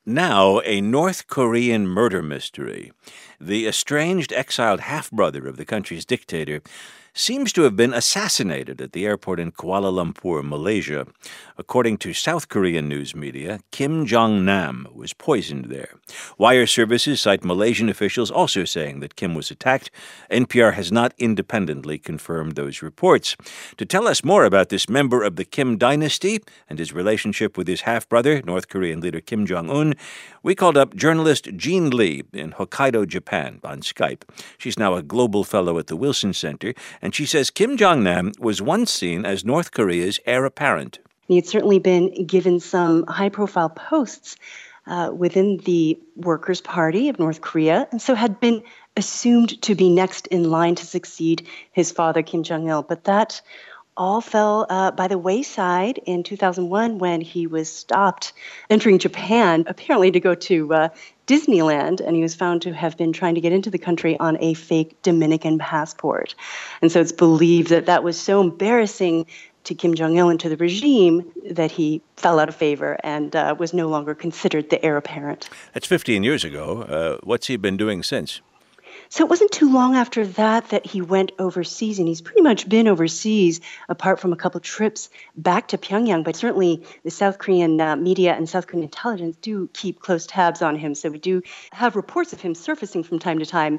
Now, a North Korean murder mystery. The estranged, exiled half-brother of the country's dictator seems to have been assassinated at the airport in Kuala Lumpur, Malaysia. According to South Korean news media, Kim Jong-nam was poisoned there. Wire services cite Malaysian officials also saying that Kim was attacked. NPR has not independently confirmed those reports. To tell us more about this member of the Kim dynasty and his relationship with his half-brother, North Korean leader Kim Jong-un, we called up journalist Jean Lee in Hokkaido, Japan, on Skype. She's now a global fellow at the Wilson Center, and she says Kim Jong-nam was once seen as North Korea's heir apparent. He had certainly been given some high-profile posts within the Workers' Party of North Korea, and so had been assumed to be next in line to succeed his father, Kim Jong-il. But that all fell by the wayside in 2001 when he was stopped entering Japan, apparently to go to Disneyland, and he was found to have been trying to get into the country on a fake Dominican passport. And so it's believed that that was so embarrassing to Kim Jong-il and to the regime that he fell out of favor and was no longer considered the heir apparent. That's 15 years ago. What's he been doing since? So it wasn't too long after that he went overseas, and he's pretty much been overseas apart from a couple trips back to Pyongyang. But certainly the South Korean media and South Korean intelligence do keep close tabs on him. So we do have reports of him surfacing from time to time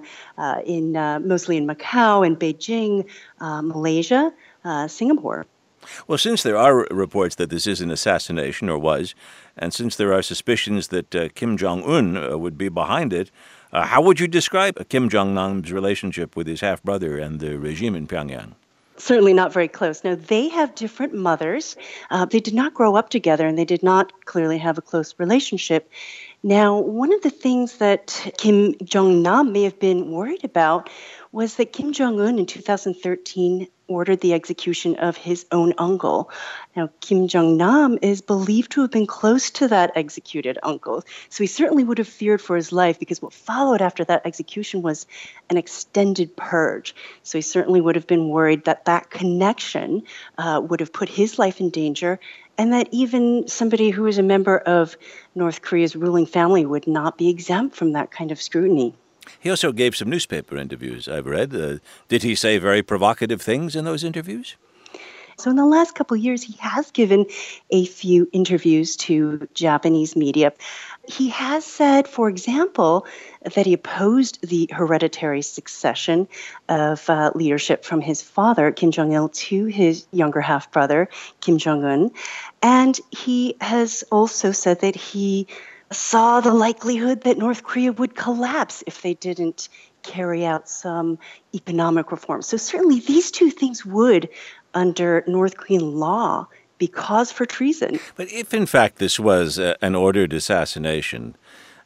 mostly in Macau and Beijing, Malaysia, Singapore. Well, since there are reports that this is an assassination, or was, and since there are suspicions that Kim Jong-un would be behind it, how would you describe Kim Jong-nam's relationship with his half-brother and the regime in Pyongyang? Certainly not very close. No, they have different mothers. They did not grow up together, and they did not clearly have a close relationship. Now, one of the things that Kim Jong-nam may have been worried about was that Kim Jong-un in 2013 ordered the execution of his own uncle. Now, Kim Jong-nam is believed to have been close to that executed uncle, so he certainly would have feared for his life, because what followed after that execution was an extended purge. So he certainly would have been worried that that connection would have put his life in danger, and that even somebody who is a member of North Korea's ruling family would not be exempt from that kind of scrutiny. He also gave some newspaper interviews, I've read. Did he say very provocative things in those interviews? So in the last couple of years, he has given a few interviews to Japanese media. He has said, for example, that he opposed the hereditary succession of leadership from his father, Kim Jong-il, to his younger half-brother, Kim Jong-un. And he has also said that he saw the likelihood that North Korea would collapse if they didn't carry out some economic reform. So certainly these two things would, under North Korean law, be cause for treason. But if, in fact, this was an ordered assassination,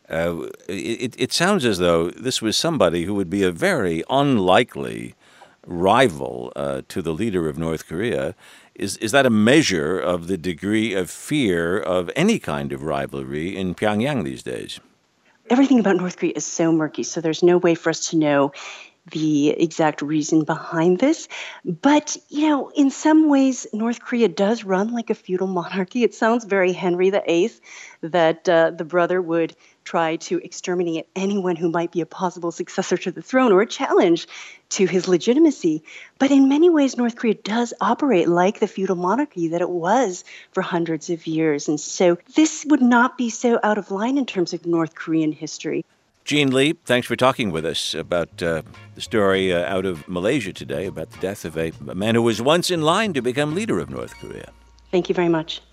it sounds as though this was somebody who would be a very unlikely rival to the leader of North Korea. Is that a measure of the degree of fear of any kind of rivalry in Pyongyang these days? Everything about North Korea is so murky, so there's no way for us to know the exact reason behind this. But, in some ways, North Korea does run like a feudal monarchy. It sounds very Henry VIII that the brother would try to exterminate anyone who might be a possible successor to the throne or a challenge to his legitimacy. But in many ways, North Korea does operate like the feudal monarchy that it was for hundreds of years. And so this would not be so out of line in terms of North Korean history. Jean Lee, thanks for talking with us about the story out of Malaysia today about the death of a man who was once in line to become leader of North Korea. Thank you very much.